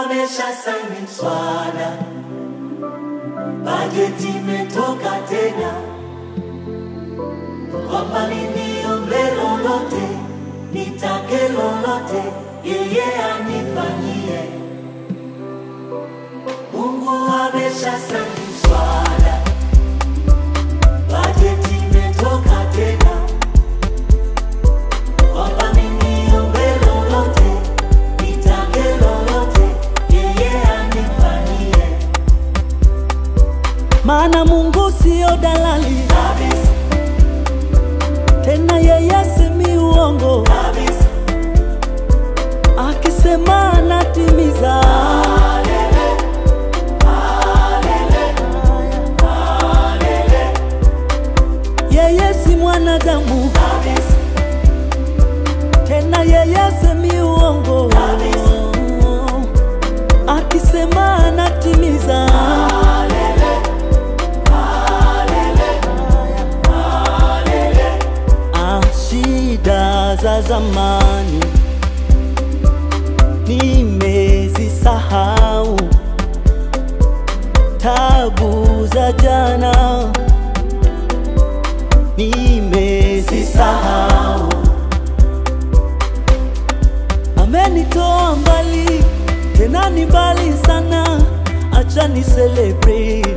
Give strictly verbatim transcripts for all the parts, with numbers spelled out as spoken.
amesha saini mswada, bajeti imetoka tena, kwamba niombe lolote, nitake lolote, yeye anifanyie. Mungu amesha saini mswada, bajeti imetoka tena, kwamba niombe lolote, nitake lolote, yeye anifanyie. Maana Mungu sio dalali Kabisa, tena yeye semi uongo, kabisa, akisema anatimiza. Alele, alele, alele, Yeye si mwanadamu, kabisa, tena yeye semi uongo, Kabisa. akisema anatimiza. alele, alele, alele. Ah, shida za zamani nimezisahau, tabu za jana nimezisahau. Amenitoa mbali, tena ni mbali sana, acha ni celebrate.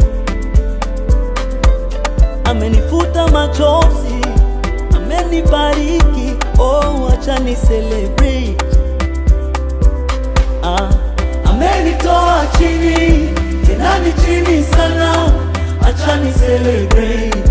Amenifuta machozi, amenibariki, oh acha ni celebrate. Ah, amenitoa chini, tena ni chini sana, acha ni celebrate.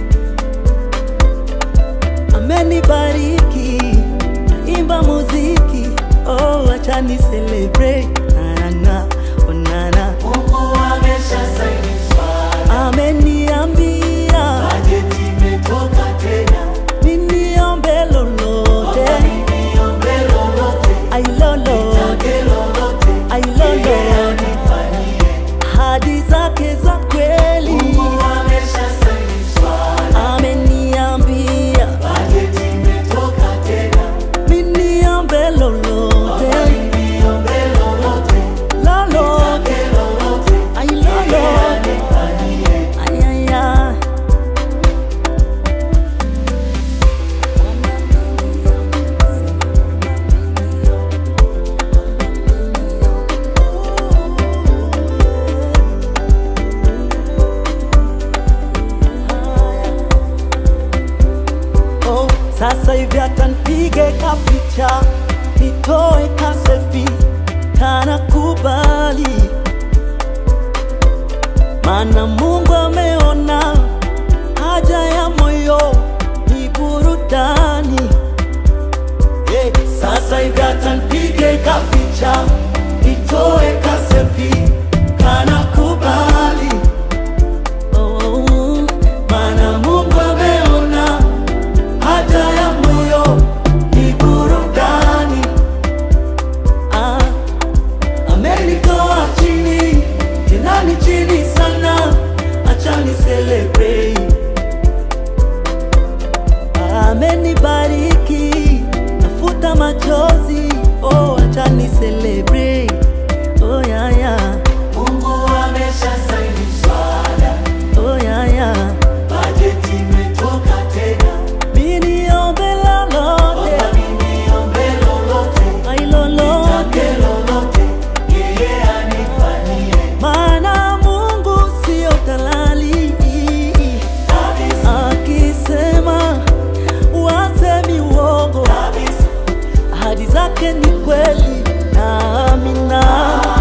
Amenibariki, imba muziki, oh acha ni celebrate. Nana, oh nana, Mungu amesha saini mswada, ameniambia bajeti imetoka tena, niniombe lolote, kwamba niombe lolote, ai lolote, nitake lolote, ai yeye lolote, anifanyie. hadi zake za kweli. Mungu amesha saini mswada, Ameniambia bajeti imetoka tena, niniombe lolote, kwamba niombe lolote, lolote, nitake lolote, ai yeye lolote, anifanyie. ai ai ai. Oh, sasa hivi hata nipige kapicha, nitoe ka selfie, kana kubali. Maana Mungu ameona haja ya moyo ni burudani. Hey, sasa hivi hata nipige kapicha, nitoe ka selfie, kana kubali. Oh, maana Mungu ameona haja ya moyo ni burudani. Ah, amenitoa chini, tena ni chini sana, acha ni celebrate. Amenibariki, nafuta machozi, oh acha ni celebrate. Oh yeah yeah, Mungu amesha saini mswada, oh yeah yeah. bajeti imetoka tena, Miniombe lolote, kwamba niombe lolote, ai nitake lolote, lolote, yeye anifanyie. maana Mungu sio dalali, Kabisa, akisema wasemi uongo, kabisa, ahadi zake ni kweli na amina.